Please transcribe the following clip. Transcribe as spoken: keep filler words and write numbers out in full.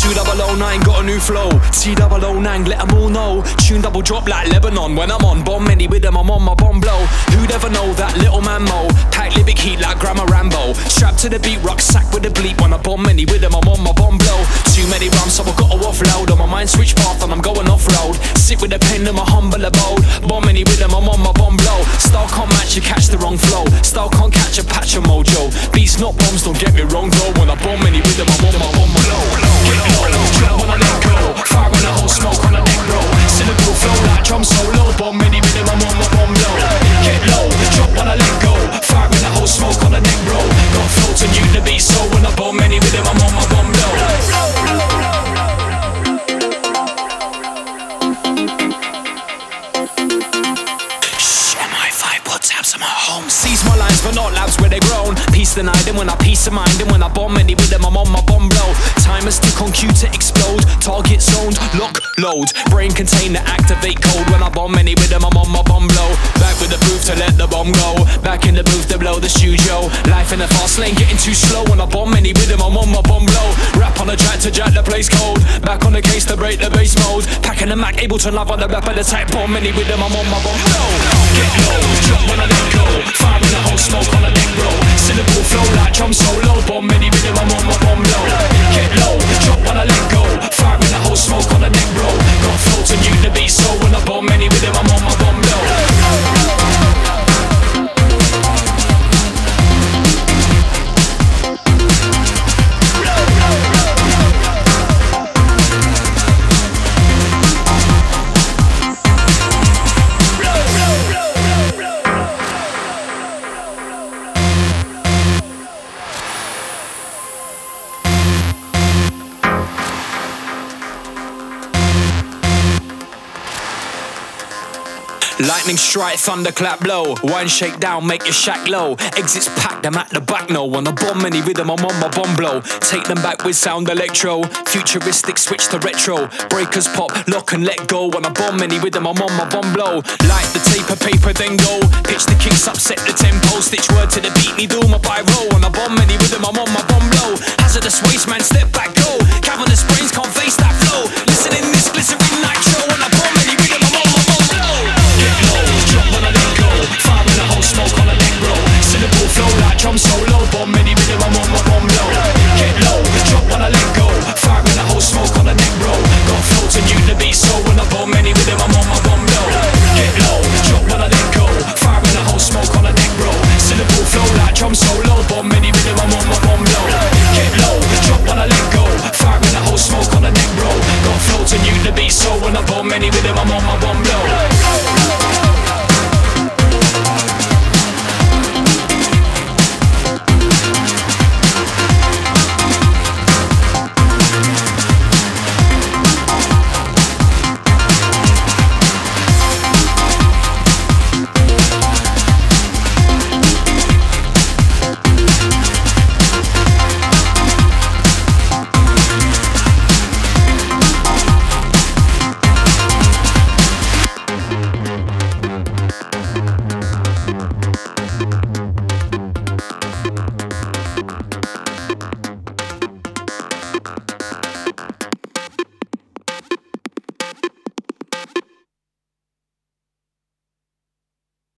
two double oh nine got a new flow. T double oh nine, let them all know. Tune double drop like Lebanon. When I'm on bomb many with them, I'm on my bomb blow. Who'd ever know that little man mo? Pack lyric heat like Grandma Rambo. Strapped to the beat, rucksack with a bleep. When I bomb many with them, I'm on my bomb blow. Too many rhymes, so I gotta offload. On my mind switch path and I'm going off road. Sit with a pen in my humble abode. Bomb many with them, I'm on my bomb blow. Style can't match, you catch the wrong flow. Style can't catch a patch of mojo. Beats not bombs, don't get me wrong though. When I bomb many with them, I'm on my bomb blow. Get low, drop when I let go. Fire in the whole smoke on the neck bro. Cynical flow like drum solo. Bomb many with them, I'm on my bomb blow. Get low, drop when I let go. Fire in the whole smoke on the neck bro. Got flow to mute the beat, so when I bomb many with them, I'm on my bomb blow. Seize my lines but not labs where they grown. Peace denied them when I peace of mind. And when I bomb many with them, I'm on my bomb blow. Timers tick on cue to explode. Target zoned, lock, load. Brain container, activate code. When I bomb many with them, I'm on my bomb blow. Back with the booth to let the bomb go. Back in the booth to blow the studio. Life in the fast lane getting too slow. When I bomb many with them, I'm on my bomb blow. Rap on the track to jack the place cold. Back on the case to break the bass mode. Packing the Mac, able to love on the rap of the type. Bomb many with them, I'm on my bomb blow. Get low, drop when I let go. Fire in the whole smoke on the neck bro. Syllable flow like drum solo. Bomb many with them, I'm on my bomb blow. Get low, drop when I let go. Fire in the whole smoke on the neck bro. Got flow to mute the beat, so when I bomb many with them, I'm on my bomb blow. Lightning strike, thunderclap blow. One shake down, make your shack low. Exits packed, them at the back no. On a bomb many rhythm, I'm on my bomb blow. Take them back with sound electro. Futuristic switch to retro. Breakers pop, lock and let go. On a bomb many rhythm, I'm on my bomb blow. Light the tape of paper, then go. Pitch the kicks up, set the tempo. Stitch word to the beat, me do my pyro. On a bomb many rhythm, I'm on my bomb blow. Hazardous waste man, step back, go. Cavernous brains can't face that flow. Listen in this glycerin nitro. On a bomb many rhythm, I'm on my bomb blow. Get low, drop when I let go. Fire in the whole smoke on the neck bro. Syllable flow like drum solo. Bomb many rhythm, I'm on my bomb blow. Get low, drop when I let go. Fire in the whole smoke on the neck bro. Got flow to mute the beat, so when I bomb many rhythm, I'm on my bomb blow. Get low, drop when I let go. Fire in the whole smoke on the neck bro. Syllable flow like drum solo. Bomb many rhythm, I'm on my bomb blow. Get low, drop when I let go. Fire in the whole smoke on the neck bro. Got flow to mute the beat, so when I bomb many rhythm,